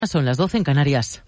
Son las 12 en Canarias.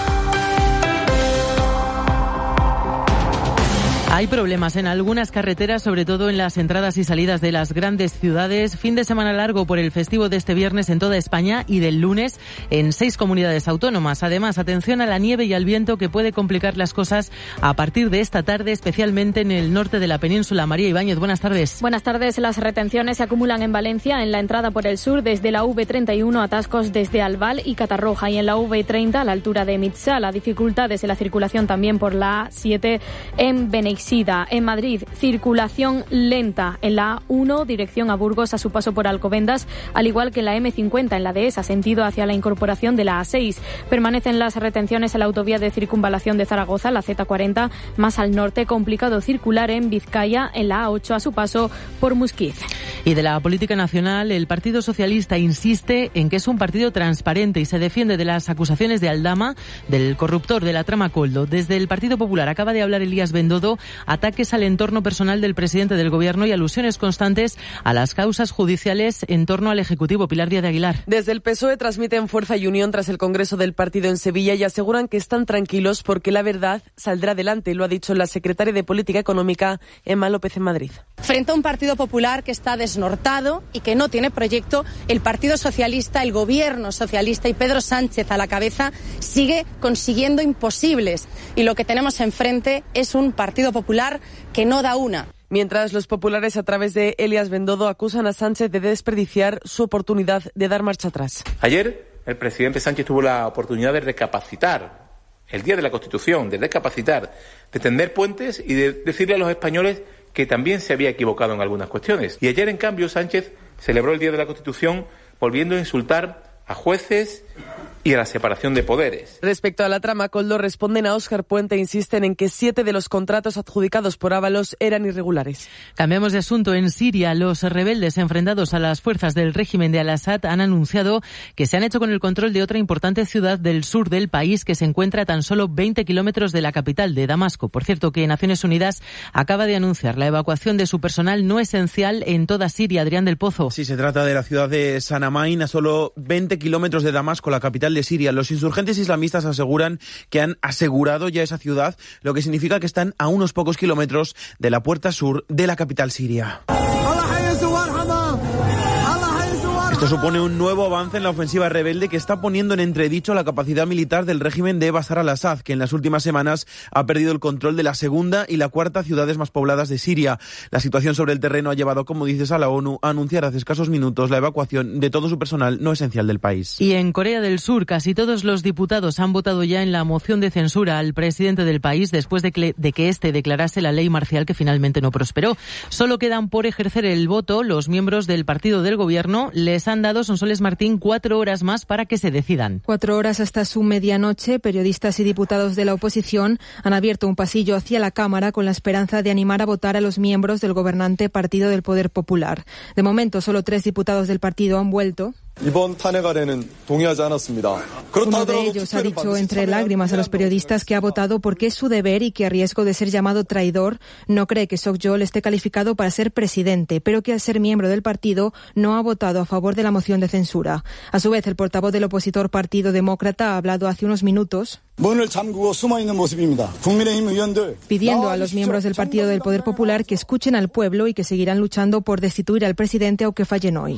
Hay problemas en algunas carreteras, sobre todo en las entradas y salidas de las grandes ciudades. Fin de semana largo por el festivo de este viernes en toda España y del lunes en 6 comunidades autónomas. Además, atención a la nieve y al viento que puede complicar las cosas a partir de esta tarde, especialmente en el norte de la península. María Ibáñez, buenas tardes. Buenas tardes. Las retenciones se acumulan en Valencia, en la entrada por el sur, desde la V31, atascos desde Albal y Catarroja, y en la V30 a la altura de Mitzala. Dificultades en la circulación también por la A7 en Beneixida. En Madrid, circulación lenta en la A1, dirección a Burgos, a su paso por Alcobendas, al igual que en la M50 en la Dehesa, sentido hacia la incorporación de la A6. Permanecen las retenciones en la autovía de circunvalación de Zaragoza, la Z40, más al norte, complicado circular en Vizcaya, en la A8, a su paso por Musquiz. Y de la política nacional, el Partido Socialista insiste en que es un partido transparente y se defiende de las acusaciones de Aldama, del corruptor de la trama Koldo. Desde el Partido Popular acaba de hablar Elías Bendodo, ataques al entorno personal del presidente del Gobierno y alusiones constantes a las causas judiciales en torno al Ejecutivo. Pilar Díaz de Aguilar. Desde el PSOE transmiten fuerza y unión tras el Congreso del partido en Sevilla y aseguran que están tranquilos porque la verdad saldrá adelante, lo ha dicho la secretaria de Política Económica, Emma López, en Madrid. Frente a un Partido Popular que está desnortado y que no tiene proyecto, el Partido Socialista, el Gobierno socialista y Pedro Sánchez a la cabeza sigue consiguiendo imposibles. Y lo que tenemos enfrente es un Partido Popular que no da una. Mientras los populares, a través de Elías Bendodo, acusan a Sánchez de desperdiciar su oportunidad de dar marcha atrás. Ayer el presidente Sánchez tuvo la oportunidad de recapacitar, el día de la Constitución, de recapacitar, de tender puentes y de decirle a los españoles que también se había equivocado en algunas cuestiones. Y ayer, en cambio, Sánchez celebró el día de la Constitución volviendo a insultar a jueces y a la separación de poderes. Respecto a la trama Koldo, responden a Óscar Puente e insisten en que 7 de los contratos adjudicados por Ábalos eran irregulares. Cambiamos de asunto. En Siria, los rebeldes enfrentados a las fuerzas del régimen de Al-Assad han anunciado que se han hecho con el control de otra importante ciudad del sur del país que se encuentra a tan solo 20 kilómetros de la capital, de Damasco. Por cierto, que Naciones Unidas acaba de anunciar la evacuación de su personal no esencial en toda Siria. Adrián del Pozo. Sí, se trata de la ciudad de Sanamain, a solo 20 kilómetros de Damasco, la capital de Siria. Los insurgentes islamistas aseguran que han asegurado ya esa ciudad, lo que significa que están a unos pocos kilómetros de la puerta sur de la capital siria. Esto supone un nuevo avance en la ofensiva rebelde que está poniendo en entredicho la capacidad militar del régimen de Bashar al-Assad, que en las últimas semanas ha perdido el control de la segunda y la cuarta ciudades más pobladas de Siria. La situación sobre el terreno ha llevado, como dices, a la ONU a anunciar hace escasos minutos la evacuación de todo su personal no esencial del país. Y en Corea del Sur, casi todos los diputados han votado ya en la moción de censura al presidente del país después de que éste declarase la ley marcial que finalmente no prosperó. Solo quedan por ejercer el voto los miembros del partido del gobierno. Les han dado, Sonsoles Martín, 4 horas más para que se decidan. 4 horas hasta su medianoche. Periodistas y diputados de la oposición han abierto un pasillo hacia la Cámara con la esperanza de animar a votar a los miembros del gobernante Partido del Poder Popular. De momento, solo 3 diputados del partido han vuelto. Uno de ellos ha dicho entre lágrimas a los periodistas que ha votado porque es su deber y que a riesgo de ser llamado traidor no cree que Sok-yeol esté calificado para ser presidente, pero que al ser miembro del partido no ha votado a favor de la moción de censura. A su vez, el portavoz del opositor Partido Demócrata ha hablado hace unos minutos pidiendo a los miembros del Partido del Poder Popular que escuchen al pueblo y que seguirán luchando por destituir al presidente aunque fallen hoy.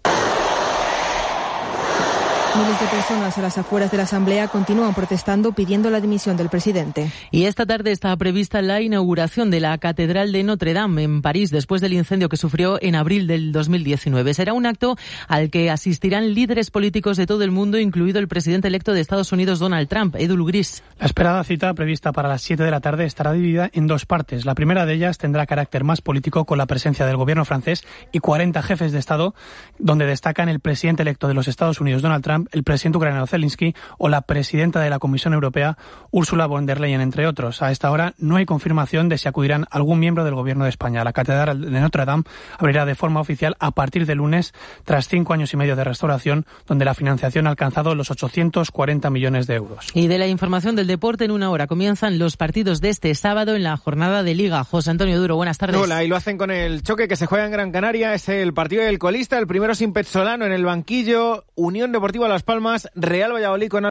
Miles de personas a las afueras de la Asamblea continúan protestando pidiendo la dimisión del presidente. Y esta tarde está prevista la inauguración de la Catedral de Notre Dame en París después del incendio que sufrió en abril del 2019. Será un acto al que asistirán líderes políticos de todo el mundo, incluido el presidente electo de Estados Unidos, Donald Trump. Edu Gris. La esperada cita prevista para las 7 de la tarde estará dividida en 2 partes. La primera de ellas tendrá carácter más político con la presencia del gobierno francés y 40 jefes de Estado, donde destacan el presidente electo de los Estados Unidos, Donald Trump, el presidente ucraniano Zelensky o la presidenta de la Comisión Europea, Ursula von der Leyen, entre otros. A esta hora no hay confirmación de si acudirán algún miembro del Gobierno de España. La Catedral de Notre Dame abrirá de forma oficial a partir de lunes, tras 5 años y medio de restauración, donde la financiación ha alcanzado los 840 millones de euros. Y de la información del deporte, en una hora comienzan los partidos de este sábado en la jornada de Liga. José Antonio Duro, buenas tardes. Hola, y lo hacen con el choque que se juega en Gran Canaria. Es el partido del colista, el primero sin Pezzolano en el banquillo. Unión Deportiva a Las Palmas, Real Valladolid con